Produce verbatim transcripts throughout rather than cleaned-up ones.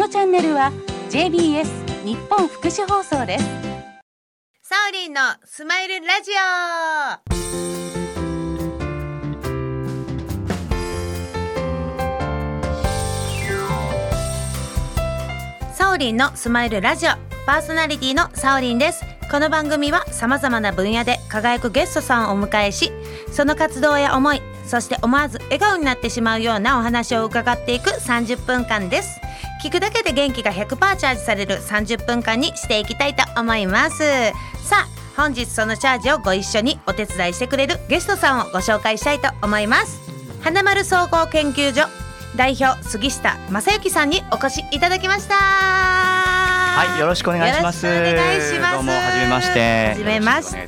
のチャンネルは ジェイビーエス 日本福祉放送です。 サオリンのスマイルラジオ。サオリンのスマイルラジオ、パーソナリティのサオリンです。この番組はさまざまな分野で輝くゲストさんをお迎えし、その活動や思い、そして思わず笑顔になってしまうようなお話を伺っていくさんじゅっぷんかんです。聞くだけで元気が ひゃくパーセント チャージされるさんじゅっぷんかんにしていきたいと思います。さあ、本日そのチャージをご一緒にお手伝いしてくれるゲストさんをご紹介したいと思います。花丸総合研究所代表杉下正幸さんにお越しいただきました。 はい、よろしくお願いします。 よろしくお願いします。 どうもはじめまして。 はじめまして。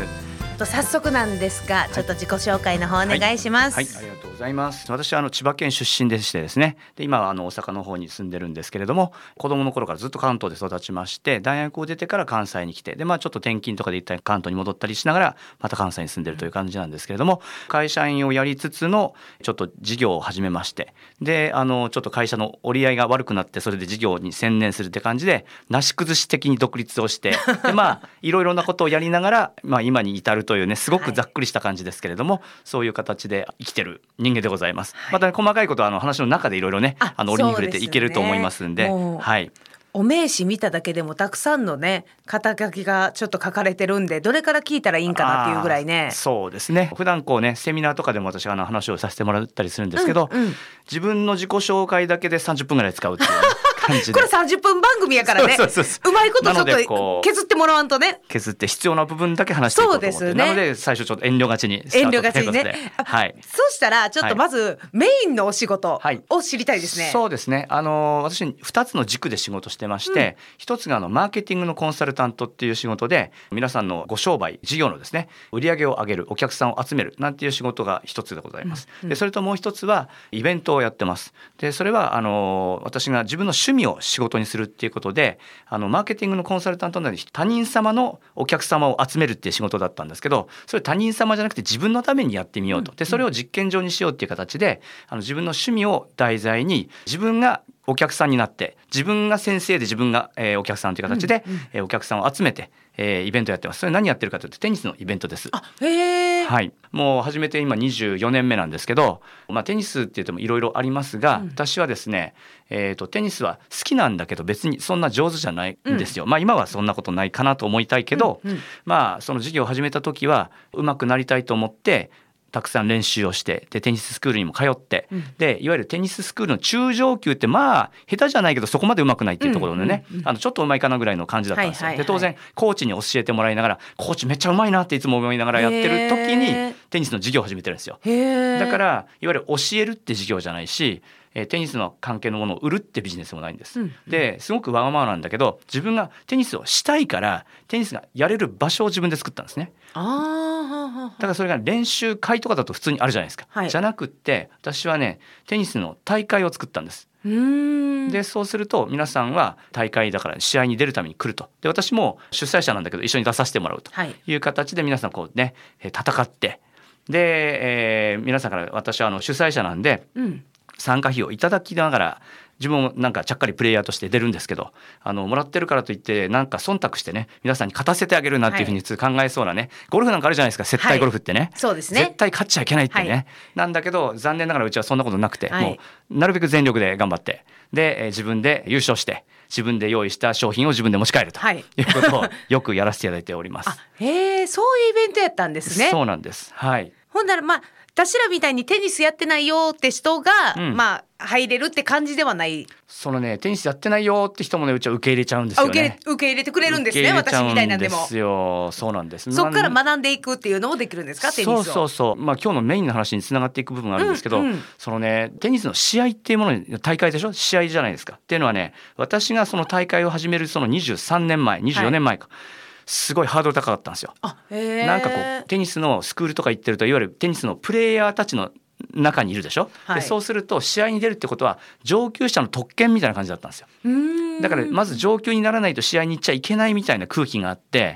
と早速なんですが、ちょっと自己紹介の方お願いします。 はい、はい、ありがとうございます。私はあの千葉県出身でしてですね、で今はあの大阪の方に住んでるんですけれども、子供の頃からずっと関東で育ちまして、大学を出てから関西に来て、でまあちょっと転勤とかで一旦関東に戻ったりしながらまた関西に住んでるという感じなんですけれども、会社員をやりつつのちょっと事業を始めまして、であのちょっと会社の折り合いが悪くなって、それで事業に専念するって感じでなし崩し的に独立をしてでまあいろいろなことをやりながら、まあ、今に至るというね、すごくざっくりした感じですけれども、はい、そういう形で生きてる人間でございます。はい、また、ね、細かいことはあの話の中でいろいろね、あの折に触れていけると思いますんで、はい、 お名刺見ただけでもたくさんのね肩書きがちょっと書かれてるんで、どれから聞いたらいいんかなっていうぐらいね。 そうですね。普段こうねセミナーとかでも私あの話をさせてもらったりするんですけど、うんうん、自分の自己紹介だけでさんじゅっぷんぐらい使うっていう感じでこれさんじゅっぷん番組やからね。そうそうそう、うまいことちょっと削ってもらわんとね。 削って必要な部分だけ話していこうと思って。そうですね。なので最初ちょっと遠慮がちにスタート遠慮がちにね。はい。そうしたらちょっとまずメインのお仕事を知りたいですね。はい、 そうですね。あの私ふたつの軸で仕事してまして、うん、ひとつがあのマーケティングのコンサルタントっていう仕事で、皆さんのご商売事業のですね売り上げを上げる、お客さんを集めるなんていう仕事がひとつでございます。うんうん、でそれともうひとつはイベントをやってます。でそれはあの私が自分の趣味を仕事にするっていうことで、あのマーケティングのコンサルタントなので他人様のお客様を集めるっていう仕事だったんですけど、それ他人様じゃなくて自分のためにやってみようと。でそれを実験場にしようっていう形で、あの自分の趣味を題材に自分がお客さんになって、自分が先生で自分が、えー、お客さんという形で、うんうん、えー、お客さんを集めて、えー、イベントやってます。それ何やってるかというとテニスのイベントです。 あ、へー。 はい、もう始めて今にじゅうよねんめなんですけど、まあ、テニスって言ってもいろいろありますが、うん、私はですね、えーと、テニスは好きなんだけど別にそんな上手じゃないんですよ。うん、まあ今はそんなことないかなと思いたいけど、うんうん、まあその授業を始めた時は上手くなりたいと思ってたくさん練習をして、でテニススクールにも通って、うん、でいわゆるテニススクールの中上級ってまあ下手じゃないけどそこまで上手くないっていうところでね、うんうんうん、あのちょっと上手いかなぐらいの感じだったんですよ。はいはいはい、で当然コーチに教えてもらいながら、コーチめっちゃ上手いなっていつも思いながらやってる時にテニスの授業を始めてるんですよ。だからいわゆる教えるって授業じゃないし、テニスの関係のものを売るってビジネスもないんです。うん、ですごくわがままなんだけど、自分がテニスをしたいからテニスがやれる場所を自分で作ったんですね。あ、だからそれが練習会とかだと普通にあるじゃないですか。はい、じゃなくって私はねテニスの大会を作ったんです。うーん、でそうすると皆さんは大会だから試合に出るために来ると。で私も主催者なんだけど一緒に出させてもらうという形で皆さんこうね戦って、で、えー、皆さんから私はあの主催者なんで、うん、参加費をいただきながら自分もなんかちゃっかりプレイヤーとして出るんですけど、あのもらってるからといってなんか忖度してね皆さんに勝たせてあげるなんていうふうに考えそうなね、はい、ゴルフなんかあるじゃないですか、接待ゴルフってね、はい、そうですね、絶対勝っちゃいけないってね、はい、なんだけど残念ながらうちはそんなことなくて、はい、もうなるべく全力で頑張って、で、えー、自分で優勝して自分で用意した商品を自分で持ち帰るということをよくやらせていただいております。 あ、へー、そういうイベントやったんですね。 そうなんです。はい。 ほんならまあ私らみたいにテニスやってないよって人が、うん、まあ入れるって感じではない。 そのねテニスやってないよって人もねうちは受け入れちゃうんですよね。 受け、受け入れてくれるんですね。私みたいなんでも。 ですよ。そうなんです。 そこから学んでいくっていうのもできるんですか、テニスを。 そうそうそう。まあ今日のメインの話につながっていく部分があるんですけど、うんうん、そのねテニスの試合っていうものに大会でしょ、試合じゃないですか。っていうのはね、私がその大会を始めるそのにじゅうさんねんまえにじゅうよねんまえか。はい、すごいハードル高かったんですよ。あ、へー。なんかこうテニスのスクールとか行ってるといわゆるテニスのプレイヤーたちの中にいるでしょ、はい、でそうすると試合に出るってことは上級者の特権みたいな感じだったんですよ。うーん、だからまず上級にならないと試合に行っちゃいけないみたいな空気があって、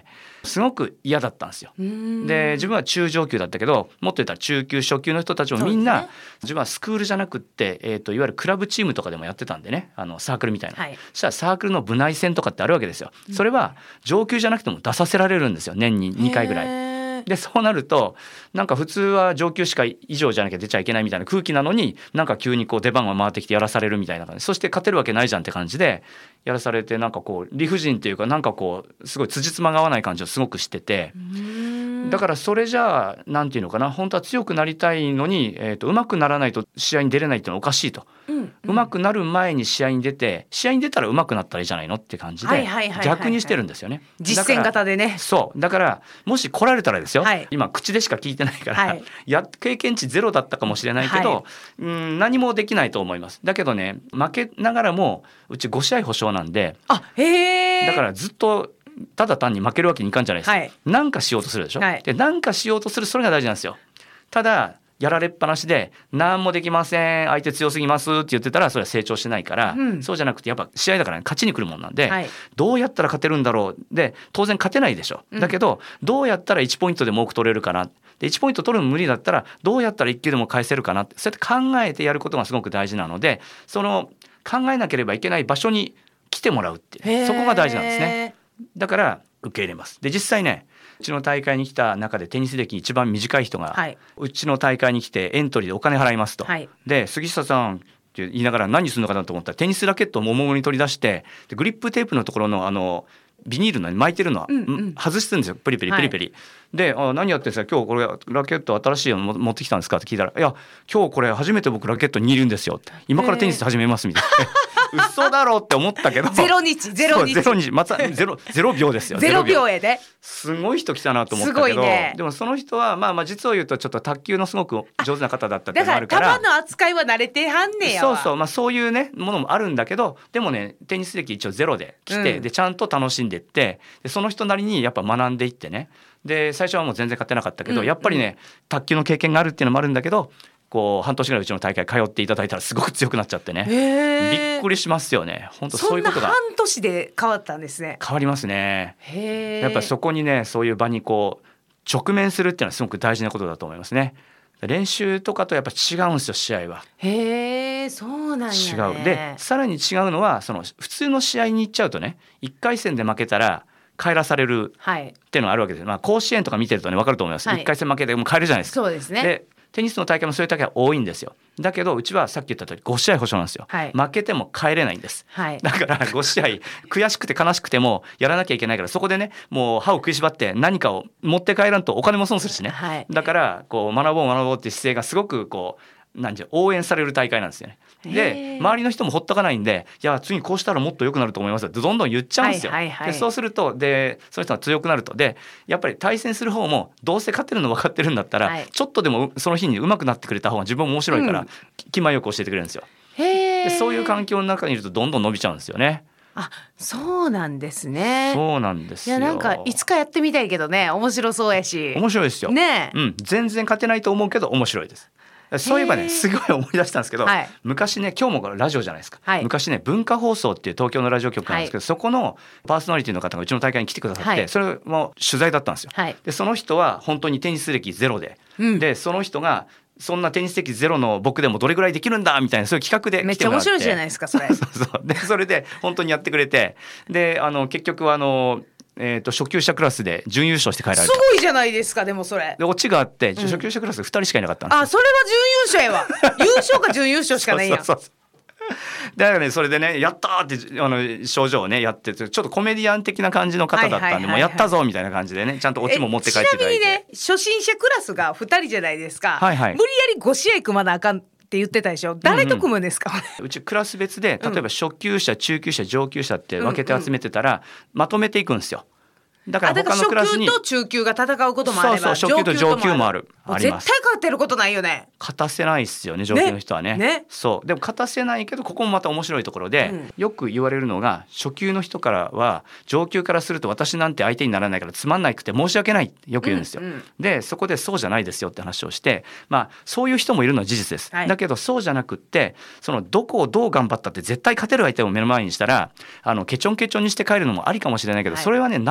すごく嫌だったんですよ。で自分は中上級だったけど、もっと言ったら中級初級の人たちもみんな、ね、自分はスクールじゃなくって、えー、といわゆるクラブチームとかでもやってたんでね、あのサークルみたいな、はい、そしたらサークルの部内戦とかってあるわけですよ。それは上級じゃなくても出させられるんですよ、年ににかいぐらい。でそうなるとなんか普通は上級しか以上じゃなきゃ出ちゃいけないみたいな空気なのに、なんか急にこう出番が回ってきてやらされるみたいな感じ、そして勝てるわけないじゃんって感じでやらされて、なんかこう理不尽っていうか、なんかこうすごい辻褄が合わない感じをすごくしてて、だからそれじゃあなんていうのかな、本当は強くなりたいのに、えーと、うまくならないと試合に出れないっていうのはおかしいと、うんうん、うまくなる前に試合に出て、試合に出たらうまくなったらいいじゃないのって感じで逆にしてるんですよね。 実践型でね。 そうだからもし来られたらですよ、はい、今口でしか聞いてないから、はい、や経験値ゼロだったかもしれないけど、はい、うん何もできないと思います。だけどね、負けながらもうちご試合保証なんで、 あへー、 だからずっとただ単に負けるわけにいかんじゃないですか、はい、なんかしようとするでしょ、はい、でなんかしようとする、それが大事なんですよ。ただやられっぱなしで何もできません、相手強すぎますって言ってたらそれは成長しないから、うん、そうじゃなくてやっぱ試合だから、ね、勝ちに来るもんなんで、はい、どうやったら勝てるんだろう、で当然勝てないでしょ、うん、だけどどうやったらいちポイントでも多く取れるかな、でいちポイント取るの無理だったらどうやったらいっ球でも返せるかなって、そうやって考えてやることがすごく大事なので、その考えなければいけない場所に来てもらうって、そこが大事なんですね。だから受け入れます。で実際ね、うちの大会に来た中でテニス歴一番短い人が、はい、うちの大会に来てエントリーでお金払いますと、はい、で杉下さんって言いながら何するのかなと思ったら、テニスラケットをもも裏に取り出して、でグリップテープのところのあのビニールの巻いてるのは、うんうん、外すんですよ、プリプリプリプリ、はい、であ何やってんですか、今日これラケット新しいの持ってきたんですかって聞いたら、いや今日これ初めて僕ラケット握るんですよって、今からテニス始めますみたいな嘘だろうって思ったけどゼロ日ゼロ日ゼロ日またゼロゼロ秒ですよ。 ゼロ秒へですごい人来たなと思ったけど、すごい、ね、でもその人はまあまあ実を言うとちょっと卓球のすごく上手な方だったっていうのがあるから、 だから球の扱いは慣れてはんねやわ。 そうそう、まあそういうねものもあるんだけど、でもねテニス歴一応ゼロで来て、うん、でちゃんと楽しんでいって、でその人なりにやっぱ学んでいってね、で最初はもう全然勝てなかったけど、うん、やっぱりね卓球の経験があるっていうのもあるんだけど、こう半年ぐらいうちの大会通っていただいたらすごく強くなっちゃってね、びっくりしますよね。本当そういうことがそんな半年で変わったんですね。 変わりますね。へやっぱりそこにねそういう場にこう直面するっていうのはすごく大事なことだと思いますね。練習とかとやっぱ違うんですよ、試合は。 へー、そうなんやね。 違う。でさらに違うのは、その普通の試合に行っちゃうとね、いっかい戦で負けたら帰らされるっていうのがあるわけです、まあ、甲子園とか見てるとね分かると思います、はい、いっかい戦負けてもう帰るじゃないですか。 そうですね。 でテニスの大会もそういう大会多いんですよ。だけどうちはさっき言った通りご試合保証なんですよ、はい、負けても帰れないんです、はい、だからご試合悔しくて悲しくてもやらなきゃいけないから、そこでねもう歯を食いしばって何かを持って帰らんとお金も損するしね、はい、だからこう学ぼう学ぼうっていう姿勢がすごくこうなんていう応援される大会なんですよね。で周りの人もほっとかないんで、いや次こうしたらもっと良くなると思いますってどんどん言っちゃうんですよ、はいはいはい、でそうするとでその人が強くなると、でやっぱり対戦する方もどうせ勝ってるの分かってるんだったら、はい、ちょっとでもその日に上手くなってくれた方が自分も面白いから、うん、気前よく教えてくれるんですよ。へでそういう環境の中にいるとどんどん伸びちゃうんですよね。 あ、そうなんですね。 そうなんですよ。 いやなんかいつかやってみたいけどね、面白そうやし。 面白いですよ、ねうん、全然勝てないと思うけど面白いです。そういえばねすごい思い出したんですけど、はい、昔ね今日もラジオじゃないですか、はい、昔ね文化放送っていう東京のラジオ局なんですけど、はい、そこのパーソナリティの方がうちの大会に来てくださって、はい、それも取材だったんですよ、はい、でその人は本当にテニス歴ゼロで、うん、でその人がそんなテニス歴ゼロの僕でもどれぐらいできるんだみたいなそういう企画で来てもらって、 めっちゃ面白いじゃないですかそれそうそうでそれで本当にやってくれて、であの結局はあのえー、と初級者クラスで準優勝して帰られた。 すごいじゃないですか。でもそれでオチがあって、うん、初級者クラスふたりしかいなかったんですよ。 あ、それは準優勝やわ優勝か準優勝しかないやんそうそうそうだからねそれでねやったーってあの症状をねやってて、ちょっとコメディアン的な感じの方だったんで、はいはいはいはい、もうやったぞみたいな感じでねちゃんとオチも持って帰っていただいて。 ちなみにね初心者クラスがふたりじゃないですか、はいはい、無理やりご試合組まなあかんって言ってたでしょ。誰と組むんですか、うんうん、うちクラス別で例えば初級者、中級者、上級者って分けて集めてたら、うんうん、まとめていくんですよ。だから他のクラスに初級と中級が戦うこともあれば、 そうそう初級と上級もあるあります。 絶対勝てることないよね。 勝たせないっすよね上級の人は ね, ね, ねそうでも勝たせないけど、ここもまた面白いところで、うん、よく言われるのが初級の人からは上級からすると私なんて相手にならないからつまんなくて申し訳ないってよく言うんですよ、うんうん、でそこでそうじゃないですよって話をして、まあそういう人もいるのは事実です、はい、だけどそうじゃなくって、そのどこをどう頑張ったって絶対勝てる相手を目の前にしたらあのケチョンケチョンにして帰るのもありかもしれないけど、はい、それはね何も得られ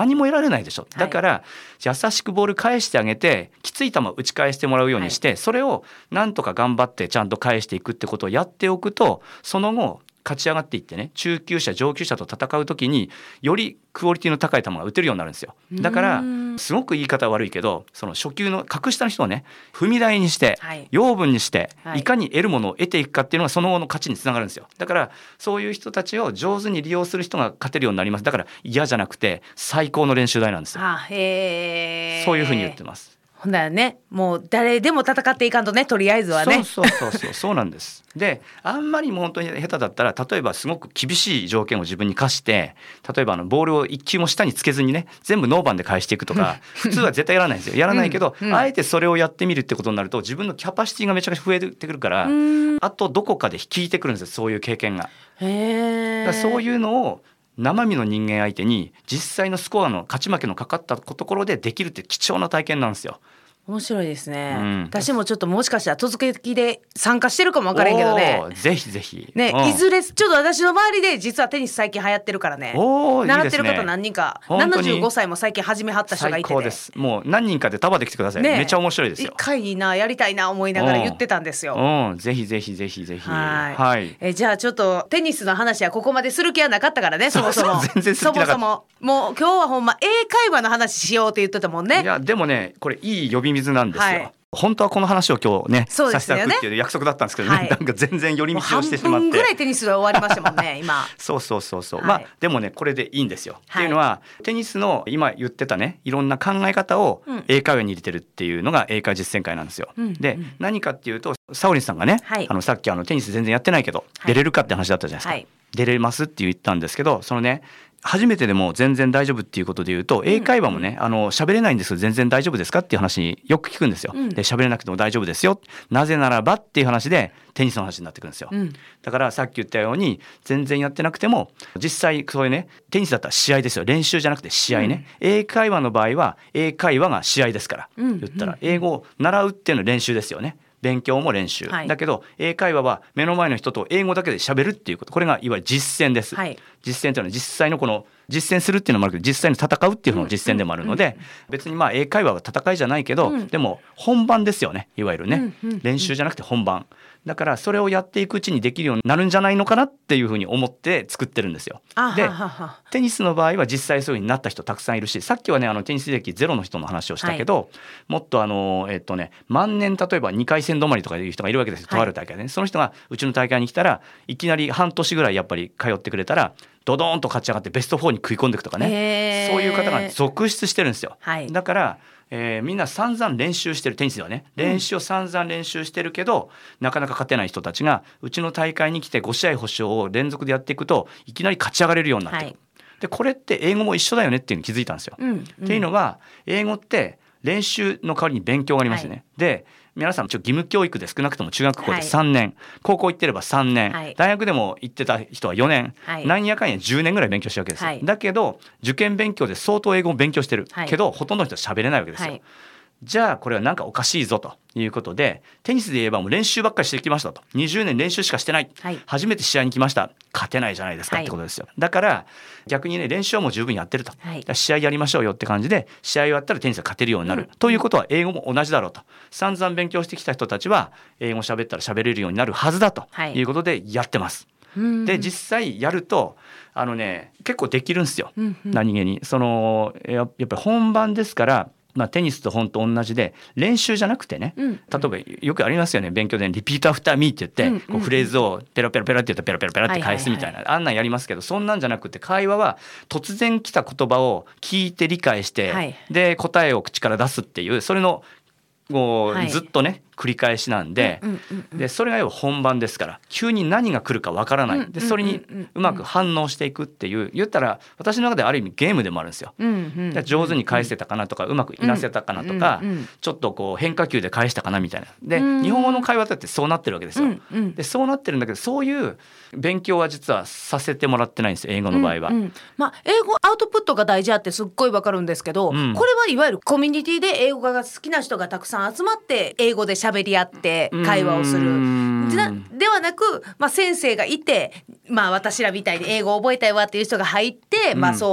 れないでしょ。だから、はい、優しくボール返してあげてきつい球を打ち返してもらうようにして、はい、それをなんとか頑張ってちゃんと返していくってことをやっておくと、その後勝ち上がっていってね、中級者上級者と戦う時によりクオリティの高い球が打てるようになるんですよ。だからすごく言い方悪いけど、その初級の格下の人をね踏み台にして、はい、養分にして、はい、いかに得るものを得ていくかっていうのがその後の勝ちにつながるんですよ。だからそういう人たちを上手に利用する人が勝てるようになります。だから嫌じゃなくて最高の練習台なんですよ。 あ、へー、 そういうふうに言ってます。 ほんだよね、もう誰でも戦っていかんとね、とりあえずはね。 そうそうそうそうそうなんです。で、あんまりも本当に下手だったら、例えばすごく厳しい条件を自分に課して、例えばあのボールを一球も下につけずにね、全部ノーバンで返していくとか普通は絶対やらないんですよ。やらないけど、うんうん、あえてそれをやってみるってことになると、自分のキャパシティがめちゃくちゃ増えてくるから、あとどこかで効いてくるんですよ、そういう経験が。へー。だからそういうのを生身の人間相手に実際のスコアの勝ち負けのかかったところでできるって貴重な体験なんですよ。 面白いですね、うん、私もちょっともしかしたら突撃で参加してるかも分からんけどね。 ぜひぜひ、 ね、うん、いずれちょっと私の周りで実はテニス最近流行ってるからね、お習ってる方何人か、ななじゅうごさいも最近始めはった人がいて、ね、 最高です。もう何人かで束で来てください、ね、めちゃ面白いですよ。 一回いいな、やりたいな思いながら言ってたんですよ。 うん、ぜひぜひぜひぜひ。はい、はい、 えじゃあちょっとテニスの話はここまでする気はなかったからね、そもそも。 そうそう、全然する気なかった。 そもそももう今日はほんま英会話の話しようって言ってたもんね。 いやでもね、これいい呼び水なんですよ、はい。本当はこの話を今日ね、させていただくっていう約束だったんですけどね、はい、なんか全然寄り道をしてしまって、半分ぐらいテニスが終わりましたもんね今。 そうそうそうそう、はい、まあでもねこれでいいんですよ、はい、っていうのはテニスの今言ってたねいろんな考え方を英会話に入れてるっていうのが英会実践会なんですよ、うん、で、うん、何かっていうとサオリンさんがね、はい、あのさっきあのテニス全然やってないけど、はい、出れるかって話だったじゃないですか、はい、出れますって言ったんですけど、そのね初めてでも全然大丈夫っていうことで言うと、英会話もね、あの喋れないんですけど全然大丈夫ですかっていう話よく聞くんですよ、うん、で喋れなくても大丈夫ですよ、なぜならばっていう話でテニスの話になってくるんですよ、うん、だからさっき言ったように全然やってなくても実際そういうねテニスだったら試合ですよ、練習じゃなくて試合ね、うん、英会話の場合は英会話が試合ですから、うん、言ったら英語を習うっていうのは練習ですよね、勉強も練習、はい、だけど英会話は目の前の人と英語だけで喋るっていうこと、これがいわゆる実践です、はい、実践というのは実際のこの実践するっていうのもあるけど実際に戦うっていうのも実践でもあるので、うんうんうん、別にまあ英会話は戦いじゃないけど、うん、でも本番ですよね、いわゆるね、うんうんうん、練習じゃなくて本番だから、それをやっていくうちにできるようになるんじゃないのかなっていうふうに思って作ってるんですよ。でテニスの場合は実際そういうふうになった人たくさんいるし、さっきはねあのテニス歴ゼロの人の話をしたけど、はい、もっとあのえっとね万年例えばにかい戦止まりとかいう人がいるわけですよ、とある大会でね、はい、その人がうちの大会に来たらいきなり半年ぐらいやっぱり通ってくれたらドドーンと勝ち上がってベストフォーに食い込んでいくとかね、そういう方が続出してるんですよ、はい、だからえー、みんな散々練習してる、テニスではね練習を散々練習してるけど、うん、なかなか勝てない人たちがうちの大会に来てご試合保証を連続でやっていくといきなり勝ち上がれるようになっていく、はい、でこれって英語も一緒だよねっていうのに気づいたんですよ、うんうん、っていうのは英語って練習の代わりに勉強がありますよね、はい、で皆さん義務教育で少なくとも中学校でさんねん、はい、高校行ってればさんねん、はい、大学でも行ってた人はよねん、はい、なんやかんやじゅうねんぐらい勉強してるわけですよ、はい、だけど受験勉強で相当英語を勉強してる、はい、けどほとんどの人は喋れないわけですよ、はい、じゃあこれはなんかおかしいぞということで、テニスで言えばもう練習ばっかりしてきましたと、にじゅうねん練習しかしてない、はい、初めて試合に来ました、勝てないじゃないですかってことですよ、はい、だから逆にね練習はもう十分やってると、はい、試合やりましょうよって感じで試合終わったらテニスが勝てるようになる、うん、ということは英語も同じだろうと、散々勉強してきた人たちは英語喋ったら喋れるようになるはずだということでやってます、はい、で実際やるとあのね結構できるんですよ、うんうん、何気にそのやっぱり本番ですから、まあ、テニスと本当同じで練習じゃなくてね、うん、例えばよくありますよね、勉強でリピートアフターミーって言って、うんうん、こうフレーズをペラペラペラって言ったらペラペラペラって返すみたいな、はいはいはい、あんなんやりますけど、そんなんじゃなくて会話は突然来た言葉を聞いて理解して、はい、で答えを口から出すっていうそれのもうずっとね、はい、繰り返しなんで、うんうんうん、でそれが要は本番ですから急に何が来るかわからない、うんうんうん、でそれにうまく反応していくっていう、言ったら私の中である意味ゲームでもあるんですよ、うんうんうん、上手に返せたかなとかうまくいなせたかなとか、うんうんうん、ちょっとこう変化球で返したかなみたいなで、うんうん、日本語の会話だってそうなってるわけですよ、うんうん、でそうなってるんだけどそういう勉強は実はさせてもらってないんですよ、英語の場合は、うんうん、 まあ、英語アウトプットが大事あってすっごいわかるんですけど、うん、これはいわゆるコミュニティで英語が好きな人がたくさん集まって英語で喋り合って会話をするではなく、まあ、先生がいて、まあ、私らみたいに英語を覚えたいわっていう人が入って、うん、まあ、そう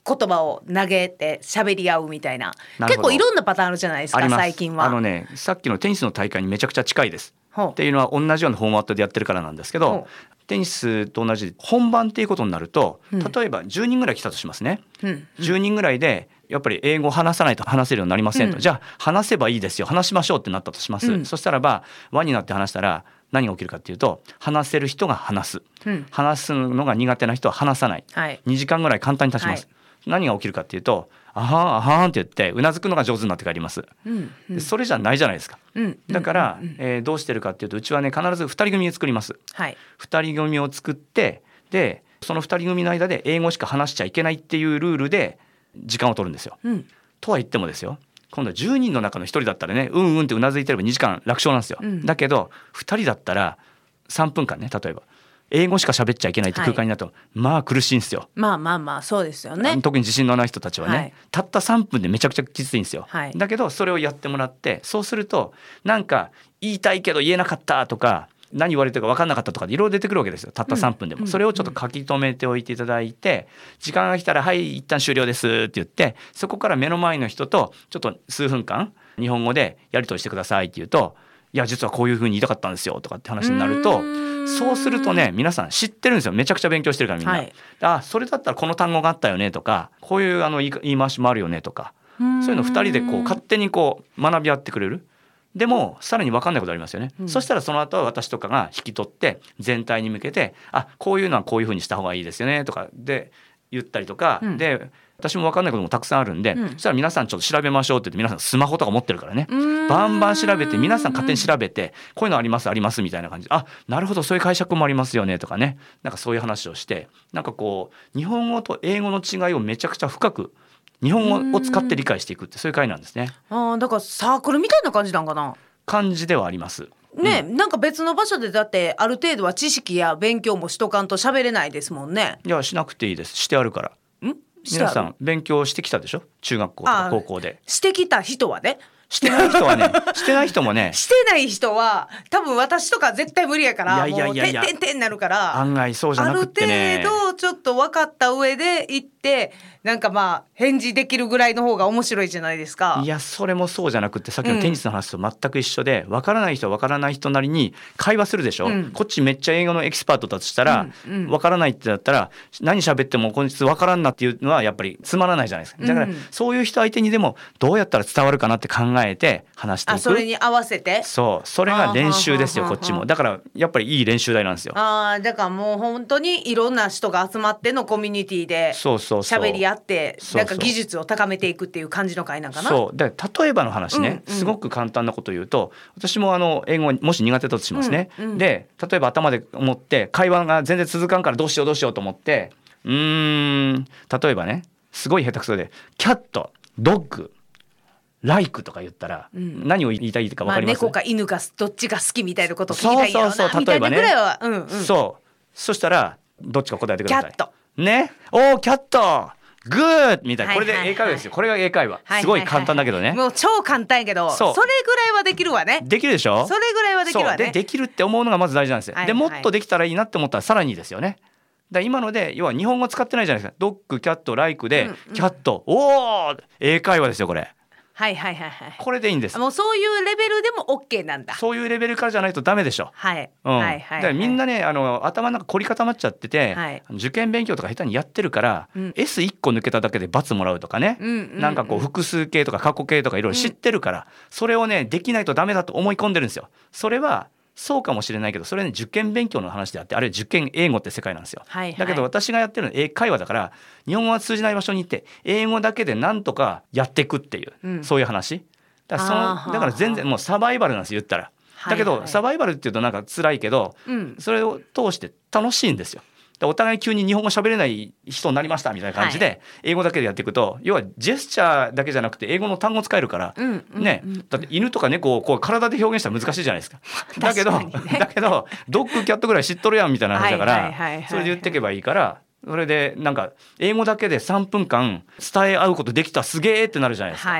言葉を投げて喋り合うみたいな、 なるほど結構いろんなパターンあるじゃないですかあります最近は。 あのねさっきのテニスの大会にめちゃくちゃ近いです。 ほうっていうのは同じようなフォーマットでやってるからなんですけど、 ほテニスと同じで本番っていうことになると、 うん例えばじゅうにんぐらい来たとしますね、 う、うんじゅうにんぐらいでやっぱり英語を話さないと話せるようになりませんと、 うんじゃあ話せばいいですよ話しましょうってなったとします、 うんそしたらば輪になって話したら何が起きるかっていうと、話せる人が話す、 うん話すのが苦手な人は話さない、 はいにじかんぐらい簡単に立ちます、 は何が起きるかっていうと、あはんあはんって言ってうなずくのが上手になって帰ります、 うんうんでそれじゃないじゃないですか。 うんだから、 うんうんうんえーどうしてるかっていうと、うちはね必ずふたり組作ります。 はいふたり組を作って、でそのふたり組の間で英語しか話しちゃいけないっていうルールで時間を取るんですよ。 うんとは言ってもですよ、今度はじゅうにんの中のひとりだったらね、うんうんってうなずいてればにじかん楽勝なんですよ、 うんだけどふたりだったらさんぷんかんね、例えば英語しか喋っちゃいけないって空間になると、まあ苦しいんですよ。 まあまあまあそうですよね。 特に自信のない人たちはね、 はいたったさんぷんでめちゃくちゃきついんですよ、 はいだけどそれをやってもらって、そうするとなんか言いたいけど言えなかったとか、何言われてるか分かんなかったとかいろいろ出てくるわけですよ、たったさんぷんでも、 うんそれをちょっと書き留めておいていただいて、時間が来たらはい一旦終了ですって言って、そこから目の前の人とちょっと数分間日本語でやり取りしてくださいって言うと、いや実はこういうふうに言いたかったんですよとかって話になると、そうするとね皆さん知ってるんですよ、めちゃくちゃ勉強してるからみんな、 はいあそれだったらこの単語があったよねとか、こういうあの言い言い回しもあるよねとか、そういうのふたりでこう勝手にこう学び合ってくれる。でもさらに分かんないことありますよね、 うん、 そしたらその後は私とかが引き取って全体に向けて、あこういうのはこういうふうにした方がいいですよねとかで言ったりとか、 うん、 で私も分かんないこともたくさんあるんで、うん、そしたら皆さんちょっと調べましょうって言って、皆さんスマホとか持ってるからね、バンバン調べて皆さん勝手に調べて、こういうのありますありますみたいな感じで、あなるほどそういう解釈もありますよねとかね、なんかそういう話をして、なんかこう日本語と英語の違いをめちゃくちゃ深く日本語を使って理解していくって、そういう回なんですね。 あだからサークルみたいな感じなんかな感じではありますね、 うん、 なんか別の場所でだってある程度は知識や勉強もしとかんと喋れないですもんね。 いやしなくていいです、してあるから。 ん皆さん勉強してきたでしょ、中学校とか高校で。 してきた人はね、 してない人はねしてない人もねしてない人は多分私とか絶対無理やから、 いやいやいやいやもうてんてんてんになるから、 案外そうじゃなくてね、 ある程度ちょっと分かった上で行ってなんかまあ返事できるぐらいの方が面白いじゃないですか。 いやそれもそうじゃなくて、さっきのテニスの話と全く一緒で、分からない人は分からない人なりに会話するでしょ、うん、こっちめっちゃ英語のエキスパートだとしたら、うんうん、分からないってだったら何喋ってもこいつ分からんなっていうのはやっぱりつまらないじゃないですか。だから、うん、そういう人相手にでもどうやったら伝わるかなって考えて話していく。 あそれに合わせて、 そうそれが練習ですよ、こっちも。だからやっぱりいい練習台なんですよ。 あだからもう本当にいろんな人が集まってのコミュニティで喋り合ってなんか技術を高めていくっていう感じの会なんかな。 そうで例えばの話ね、うんうん、すごく簡単なことを言うと、私もあの英語もし苦手だとしますね、うんうん、で例えば頭で思って会話が全然続かんからどうしようどうしようと思って、うーん例えばねすごい下手くそでキャットドッグライクとか言ったら、うん、何を言いたいか分かります、 まあ、猫か犬かどっちが好きみたいなことを聞きたいやろな、そうそうそう、例えばね、みたいなぐらいは、うんうん、 そうそしたらどっちか答えてください。 キャットね、おーキャットグーみたいな、これで英会話ですよ、これが英会話、すごい簡単だけどね、 もう超簡単やけど、それぐらいはできるわね。 できるでしょ、 それぐらいはできるわね。 でできるって思うのがまず大事なんですよ、はいはい、でもっとできたらいいなって思ったらさらにいいですよね。だ今ので要は日本語使ってないじゃないですか。ドッグキャットライクで、うんうん、キャットおー英会話ですよこれ。 はいはいはいはい、 これでいいんです。 もうそういうレベルでも OK なんだ。 そういうレベルからじゃないとダメでしょ。 はい、 うん、 はいはいはい、 だからみんなねあの頭の中凝り固まっちゃってて、はい、受験勉強とか下手にやってるから、うん、エスいっ 個抜けただけで罰もらうとかね、うんうんうん、なんかこう複数形とか過去形とかいろいろ知ってるから、うん、それをねできないとダメだと思い込んでるんですよ。それはそうかもしれないけど、それね受験勉強の話であって、あれ受験英語って世界なんですよ、はいはい、だけど私がやってるのは英会話だから、日本語が通じない場所に行って英語だけでなんとかやっていくっていう、うん、そういう話だから、そのだから全然もうサバイバルなんです言ったら。だけど、はいはい、サバイバルっていうとなんか辛いけど、うん、それを通して楽しいんですよ。お互い急に日本語喋れない人になりましたみたいな感じで、はい、英語だけでやっていくと、要はジェスチャーだけじゃなくて英語の単語使えるから、うんうんうん、ね、だって犬とか猫をこう体で表現したら難しいじゃないですかだけど、ね、だけどドッグキャットぐらい知っとるやんみたいな話だから、それで言っていけばいいから、それでなんか英語だけでさんぷんかん伝え合うことできたすげーってなるじゃないですか、はい、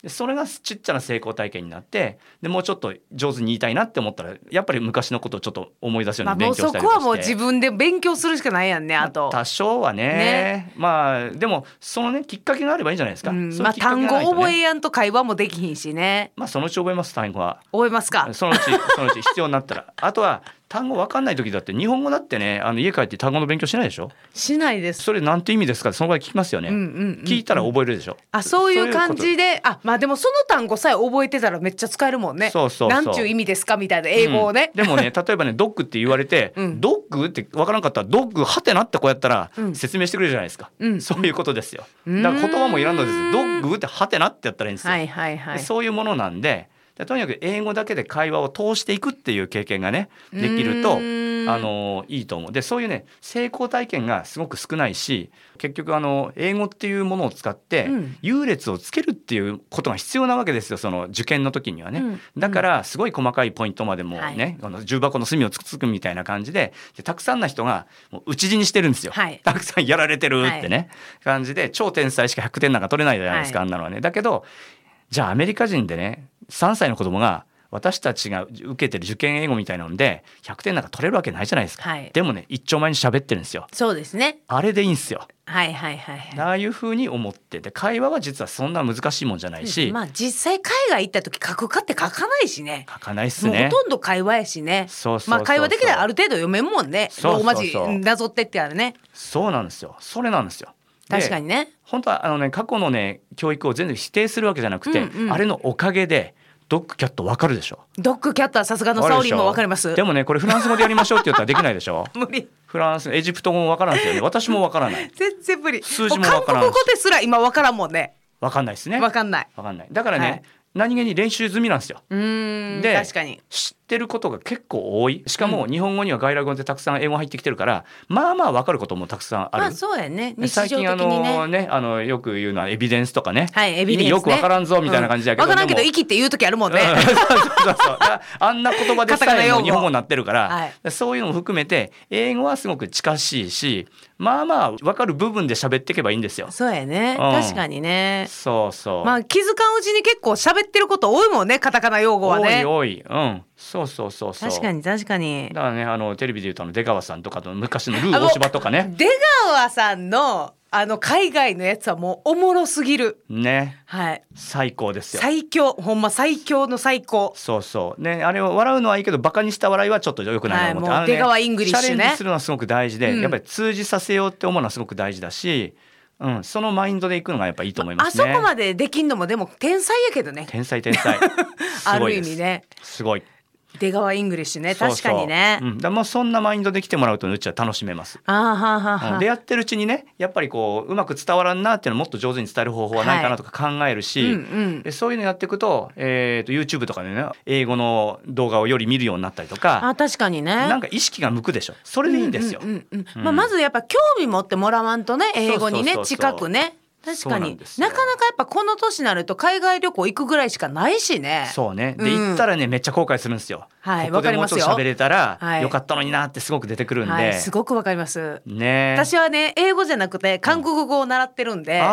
でそれがちっちゃな成功体験になって、でもうちょっと上手に言いたいなって思ったらやっぱり昔のことをちょっと思い出すようまあ、 に勉もう強したりとかして、 そこはもう自分で勉強するしかないやんね。あと、 まあ多少は ね, ねまあでもそのねきっかけがあればいいんじゃないですか、 うん、 そまあ、 のきっかけがないとね、 単語覚えやんと会話もできひんしね。 まあそのうち覚えます。単語は覚えますか。 そのうちそのうち必要になったらあとは単語分かんない時だって日本語だってね、あの家帰って単語の勉強しないでしょ。 しないです。 それなんて意味ですかってその場で聞きますよね、 うんうんうんうん、 聞いたら覚えるでしょ。 あ、そういう感じで、あ、まあでもその単語さえ覚えてたらめっちゃ使えるもんね。 そうそうそう、 なんちゅう意味ですかみたいな英語をね、 うん、でもね例えばねドッグって言われて、うん、ドッグって分からんかったらドッグはてなってこうやったら説明してくれるじゃないですか、うん、そういうことですよ。だから言葉もいらんのです。ドッグってはてなってやったらいいんですよ、はいはいはい、そういうものなんで、とにかく英語だけで会話を通していくっていう経験がねできるとあのいいと思う。でそういうね成功体験がすごく少ないし、結局あの英語っていうものを使って優劣をつけるっていうことが必要なわけですよ、その受験の時にはね、うん、だからすごい細かいポイントまでもね、はい、あの重箱の隅をつくつくみたいな感じ で, でたくさんの人がもう打ち死にしてるんですよ、はい、たくさんやられてるってね、はい、感じで超天才しかひゃくてんなんか取れないじゃないですか、はい、あんなのはね。だけどじゃあアメリカ人でねさんさいの子供が私たちが受けてる受験英語みたいなのでひゃくてんなんか取れるわけないじゃないですか、はい、でもね一丁前に喋ってるんですよ。 そうですね、 あれでいいんですよ。 はいはいはい、はい、 ああいう風に思ってて、会話は実はそんな難しいもんじゃないし、 まあ実際海外行った時書くかって書かないしね。 書かないっすね。 もうほとんど会話やしね。 そうそうそうそう、 まあ会話できたらある程度読めんもんね。ローマ字なぞってってあるね。 そうなんですよ。それなんですよ。 確かにね。 本当はあのね過去のね教育を全然否定するわけじゃなくて、うんうん、あれのおかげでドッグキャットわかるでしょ。 ドッグキャットはさすがのサオリンもわかります。 でもねこれフランス語でやりましょうって言ったらできないでしょ無理。 フランスエジプト語もわからんですよね。私もわからない。 全然無理。 数字もわからんし。 韓国語ですら今わからんもんね。 わかんないですね。 わかんない。 わかんない。だからね、はい、何気に練習済みなんですよ。 うーん、 で確かに知ってることが結構多い。しかも日本語には外来語でたくさん英語入ってきてるから、まあまあ分かることもたくさんある。 まあそうやね。日常最近あ的にねのねあのよく言うのはエビデンスとかね、 はい、エビデンスね、 意味よく分からんぞみたいな感じだけど、 うん、分からんけど息って言う時あるもんね、うん、 そうそうそうあんな言葉でさえも日本語になってるから、 はい、 そういうのも含めて英語はすごく近しいし、まあまあ分かる部分で喋っていけばいいんですよ。 そうやね、うん、確かにね。 そうそう、 まあ気づかんうちに結構喋ってること多いもんね、カタカナ用語はね。 多い多い、うん、そうそうそうそう。 確かに確かに。 だからねあのテレビで言うとあの出川さんとかと昔のルー大柴とかね、 出川さんのあの海外のやつはもうおもろすぎるね、 はい、 最高ですよ。 最強、ほんま最強の最高。 そうそうね、あれを笑うのはいいけどバカにした笑いはちょっと良くないと思って、はい、 もう出川イングリッシュね、 チャレンジするのはすごく大事で、うん、やっぱり通じさせようって思うのはすごく大事だし、うん、そのマインドでいくのがやっぱいいと思いますね。 あそこまでできんのもでも天才やけどね。 天才天才ある意味ね、 すごい出川イングリッシュね。確かにね。 そうそう、うん、だもうそんなマインドで来てもらうとうちは楽しめます。 あーはーはーはー、 うん、でやってるうちにねやっぱりこううまく伝わらんなっていうのをもっと上手に伝える方法はないかなとか考えるし、はい、うんうん、でそういうのやっていくと、えー、と YouTube とかでね英語の動画をより見るようになったりとか、 あ確かにね、 なんか意識が向くでしょ。それでいいんですよ。 まずやっぱ興味持ってもらわんとね、英語にね近くね。確かに な, なかなかやっぱこの年になると海外旅行行くぐらいしかないしね。 そうね、で、うん、行ったらねめっちゃ後悔するんですよ。はい、ここでもうちょっと喋れたらよかったのになってすごく出てくるんで、はい、 すごくわかりますね。 私はね英語じゃなくて韓国語を習ってるんで、うん、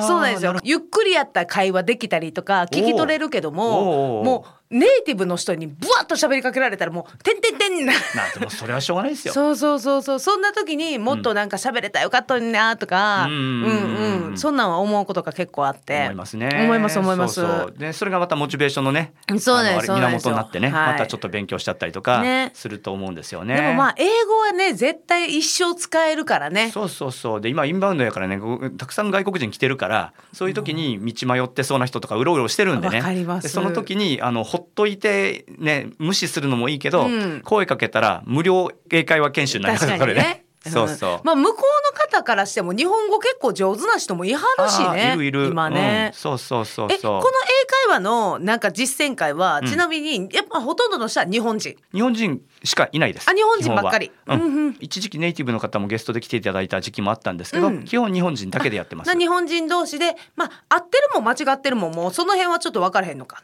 そうなんですよ。ゆっくりやったら会話できたりとか聞き取れるけども、もうネイティブの人にブワッと喋りかけられたらもうてんてんてんなでもそれはしょうがないですよ。 そうそうそうそう、そんな時にもっとなんか喋れたらよかったのになとか、うん、うんうん、そんなんは思うことが結構あって思いますね。 思います思います。 そうそうでそれがまたモチベーションのね、 そうです、 源になってね、 はい、 またちょっと勉強しちゃったりとかすると思うんですよね。 でもまあ英語はね絶対一生使えるからね。 そうそうそう。で今インバウンドやからねたくさん外国人来てるから、そういう時に道迷ってそうな人とかうろうろしてるんでね、 わかります。 でその時にあのほっといてね、無視するのもいいけど、うん、声かけたら無料英会話研修になります。 確かにねそうそう、 まあ、向こうの方からしても日本語結構上手な人もいはるしね。 いるいる今ね、 うん、そうそうそうそう。 えこの英会話のなんか実践会は、うん、ちなみにやっぱほとんどの人は日本人日本人しかいないです。 あ日本人ばっかり、 うんうん、一時期ネイティブの方もゲストで来ていただいた時期もあったんですけど、うん、基本日本人だけでやってます。 日本人同士で、まあ、合ってるも間違ってるももうその辺はちょっと分からへんのかな。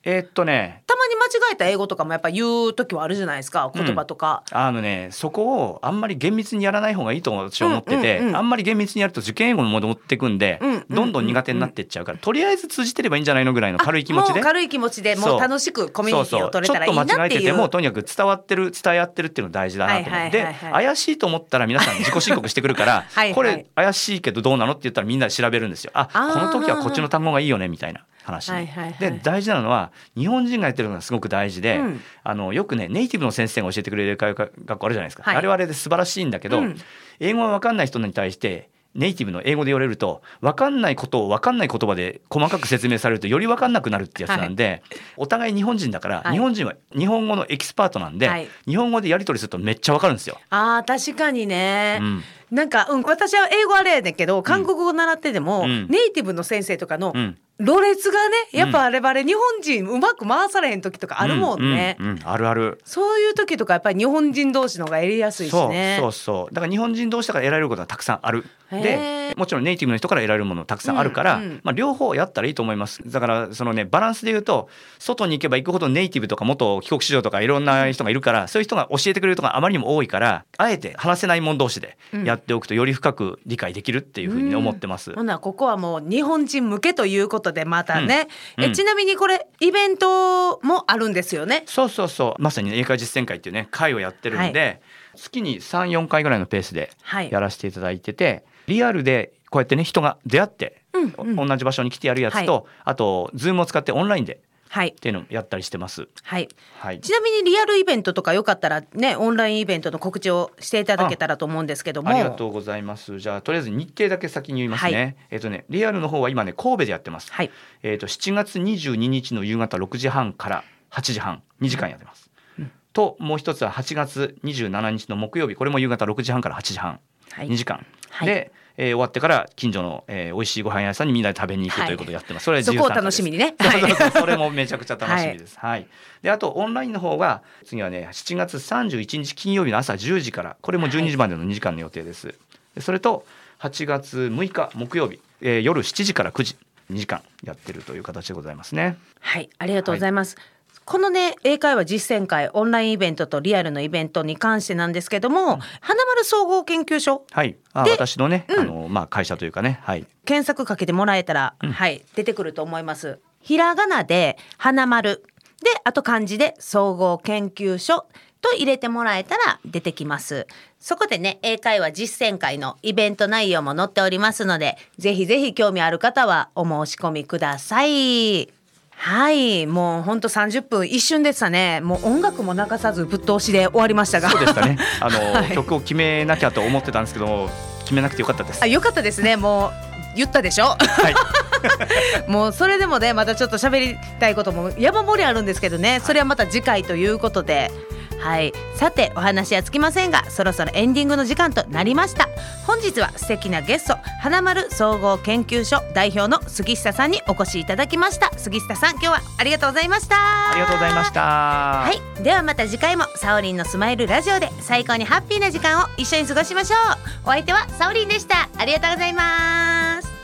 えー、っとねたまに間違えた英語とかもやっぱ言う時はあるじゃないですか、言葉とか、 うん、あのねそこをあんまり厳密にやらない方がいいと私は思ってて、うんうんうん、あんまり厳密にやると受験英語のモード持ってくんで、うんうんうんうん、どんどん苦手になっていっちゃうから、とりあえず通じてればいいんじゃないのぐらいの軽い気持ちで、 もう軽い気持ちでもう楽しくコミュニティを取れたらいいなっていう。 そうそうちょっと間違えててもとにかく伝わってる伝え合ってるっていうの大事だなと思って、はいはいはいはい、で怪しいと思ったら皆さん自己申告してくるからはい、はい、これ怪しいけどどうなのって言ったらみんなで調べるんですよ。あ、この時はこっちの単語がいいよねみたいな話、はいはいはい、で大事なのは日本人がやってるのがすごく大事で、うん、あのよくねネイティブの先生が教えてくれる英会話学校あるじゃないですか、はい、あれはあれで素晴らしいんだけど、うん、英語が分かんない人に対してネイティブの英語で言われると分かんないことを分かんない言葉で細かく説明されるとより分かんなくなるってやつなんで、はい、お互い日本人だから、はい、日本人は日本語のエキスパートなんで、はい、日本語でやり取りするとめっちゃ分かるんですよ。 あー確かにね、うんなんか、うん、私は英語あれやねんけど韓国語習ってでも、うん、ネイティブの先生とかの、うんろれつがねやっぱあればれ日本人うまく回されへん時とかあるもんね、 うんうんうん、あるある。 そういう時とかやっぱり日本人同士の方がやりやすいしね。 そうそうそうだから日本人同士だから得られることがたくさんある。でもちろんネイティブの人から得られるものたくさんあるから、うんうんまあ、両方やったらいいと思います。だからそのねバランスで言うと外に行けば行くほどネイティブとか元帰国子女とかいろんな人がいるから、うん、そういう人が教えてくれる人があまりにも多いからあえて話せない者同士でやっておくとより深く理解できるっていうふうに思ってます、 うん、ほなここはもう日本人向けということでまたね、うんえちなみにこれイベントもあるんですよね。 そうそうそうまさに、ね、英会実践会っていうね会をやってるんで、はい、月に さん,よん 回ぐらいのペースでやらせていただいてて、はい、リアルでこうやってね人が出会って、うんうん、同じ場所に来てやるやつと、はい、あと Zoom を使ってオンラインではい、っていうのをやったりしてます、 はいはい、ちなみにリアルイベントとかよかったらねオンラインイベントの告知をしていただけたらと思うんですけども。 あ, ありがとうございます。じゃあとりあえず日程だけ先に言いますね、はいえーとね、リアルの方は今ね神戸でやってます、はいえーとしちがつにじゅうににちの夕方ろくじはんからはちじはんにじかんやってます、うん、ともう一つははちがつにじゅうしちにちの木曜日これも夕方ろくじはんからはちじはん、はい、にじかん、はい、でえー、終わってから近所の、えー、美味しいご飯屋さんにみんなで食べに行くということをやってます、はい、それは自由参加です。そこを楽しみにね、はい、そうそうそうそれもめちゃくちゃ楽しみです、はいはい、であとオンラインの方が次はねしちがつさんじゅういちにち金曜日の朝じゅうじからこれもじゅうにじまでのにじかんの予定です、はい、でそれとはちがつむいか木曜日、えー、夜しちじからくじにじかんやってるという形でございますね。 はいありがとうございます、はいこのね英会話実践会オンラインイベントとリアルのイベントに関してなんですけども、うん、花丸総合研究所はいあ私のね、うん、あのまあ、会社というかね、はい、 検索かけてもらえたら、うんはい、出てくると思います。ひらがなで花丸であと漢字で総合研究所と入れてもらえたら出てきます。そこでね英会話実践会のイベント内容も載っておりますのでぜひぜひ興味ある方はお申し込みください。はいもうほんとさんじゅっぷん一瞬でしたね。もう音楽も流さずぶっ通しで終わりましたがそうでしたねあの、はい、曲を決めなきゃと思ってたんですけども決めなくてよかったです。 あよかったですね。もう言ったでしょ、はい、もうそれでもねまたちょっと喋りたいことも山盛りあるんですけどねそれはまた次回ということで、はい、さてお話はつきませんがそろそろエンディングの時間となりました。本日は素敵なゲスト花丸総合研究所代表の杉下さんにお越しいただきました。杉下さん今日はありがとうございました。 ありがとうございました。 はい、ではまた次回もサオリンのスマイルラジオで最高にハッピーな時間を一緒に過ごしましょう。お相手はサオリンでした。ありがとうございます。